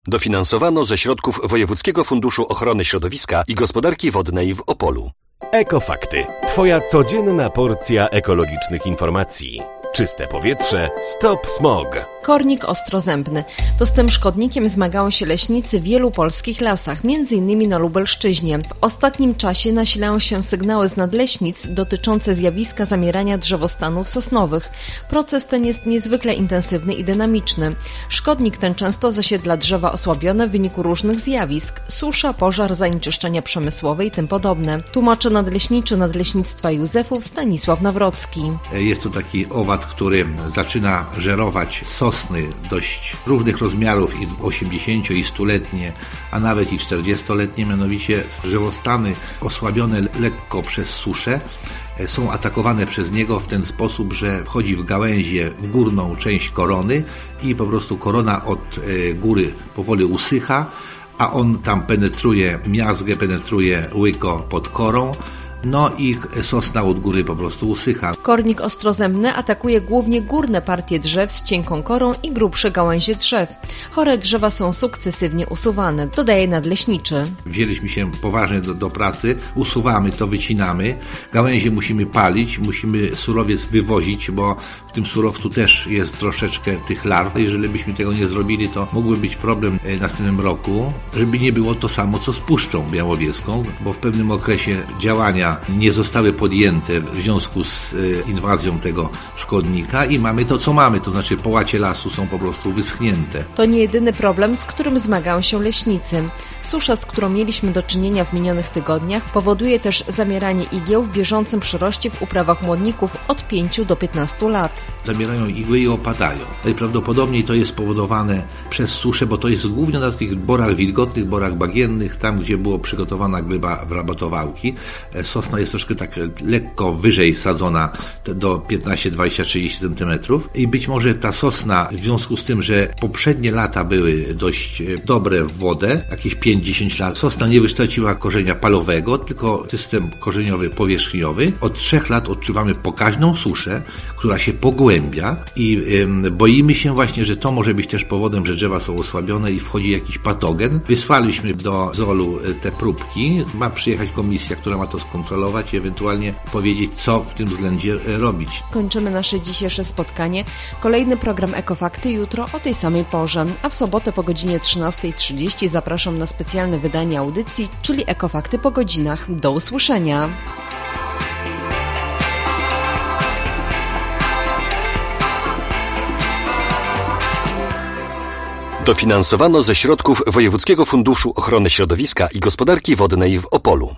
Dofinansowano ze środków Wojewódzkiego Funduszu Ochrony Środowiska i Gospodarki Wodnej w Opolu. Ekofakty. Twoja codzienna porcja ekologicznych informacji. Czyste powietrze. Stop smog. Kornik ostrozębny. To z tym szkodnikiem zmagają się leśnicy w wielu polskich lasach, m.in. na Lubelszczyźnie. W ostatnim czasie nasilają się sygnały z nadleśnic dotyczące zjawiska zamierania drzewostanów sosnowych. Proces ten jest niezwykle intensywny i dynamiczny. Szkodnik ten często zasiedla drzewa osłabione w wyniku różnych zjawisk: susza, pożar, zanieczyszczenia przemysłowe i tym podobne. Tłumaczy nadleśniczy Nadleśnictwa Józefów Stanisław Nawrocki. Jest to taki owad, który zaczyna żerować sosny dość różnych rozmiarów, i 80- i 100-letnie, a nawet i 40-letnie, mianowicie drzewostany osłabione lekko przez suszę są atakowane przez niego w ten sposób, że wchodzi w gałęzie, w górną część korony i po prostu korona od góry powoli usycha, a on tam penetruje miazgę, penetruje łyko pod korą. No i sosna od góry po prostu usycha. Kornik ostrozębny atakuje głównie górne partie drzew z cienką korą i grubsze gałęzie drzew. Chore drzewa są sukcesywnie usuwane, dodaje nadleśniczy. Wzięliśmy się poważnie do pracy, usuwamy to, wycinamy. Gałęzie musimy palić, musimy surowiec wywozić, bo w tym surowcu też jest troszeczkę tych larw. Jeżeli byśmy tego nie zrobili, to mógłby być problem w następnym roku, żeby nie było to samo co z Puszczą Białowieską, bo w pewnym okresie działania nie zostały podjęte w związku z inwazją tego szkodnika i mamy to, co mamy, to znaczy połacie lasu są po prostu wyschnięte. To nie jedyny problem, z którym zmagają się leśnicy. Susza, z którą mieliśmy do czynienia w minionych tygodniach, powoduje też zamieranie igieł w bieżącym przyroście w uprawach młodników od 5 do 15 lat. Zamierają igły i opadają. Najprawdopodobniej to jest spowodowane przez suszę, bo to jest głównie na tych borach wilgotnych, borach bagiennych, tam gdzie było przygotowana gleba w rabatowałki. Sosna jest troszkę tak lekko wyżej sadzona, do 15, 20, 30 cm. I być może ta sosna, w związku z tym, że poprzednie lata były dość dobre w wodę, jakieś 5-10 lat, sosna nie wykształciła korzenia palowego, tylko system korzeniowy powierzchniowy. Od 3 lat odczuwamy pokaźną suszę, która się pogłębia i boimy się właśnie, że to może być też powodem, że drzewa są osłabione i wchodzi jakiś patogen. Wysłaliśmy do ZOL-u te próbki. Ma przyjechać komisja, która ma to skontrolować i ewentualnie powiedzieć, co w tym względzie robić. Kończymy nasze dzisiejsze spotkanie. Kolejny program Ekofakty jutro o tej samej porze, a w sobotę po godzinie 13:30 zapraszam na specjalne wydanie audycji, czyli Ekofakty po godzinach. Do usłyszenia. Dofinansowano ze środków Wojewódzkiego Funduszu Ochrony Środowiska i Gospodarki Wodnej w Opolu.